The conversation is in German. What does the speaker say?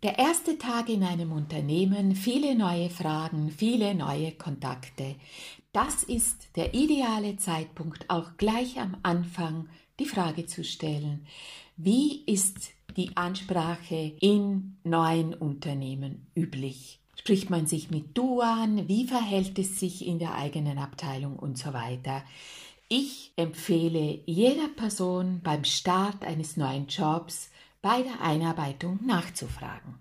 Der erste Tag in einem Unternehmen, viele neue Fragen, viele neue Kontakte. Das ist der ideale Zeitpunkt, auch gleich am Anfang die Frage zu stellen: Wie ist die Ansprache in neuen Unternehmen üblich? Spricht man sich mit Du an? Wie verhält es sich in der eigenen Abteilung und so weiter? Ich empfehle jeder Person beim Start eines neuen Jobs bei der Einarbeitung nachzufragen.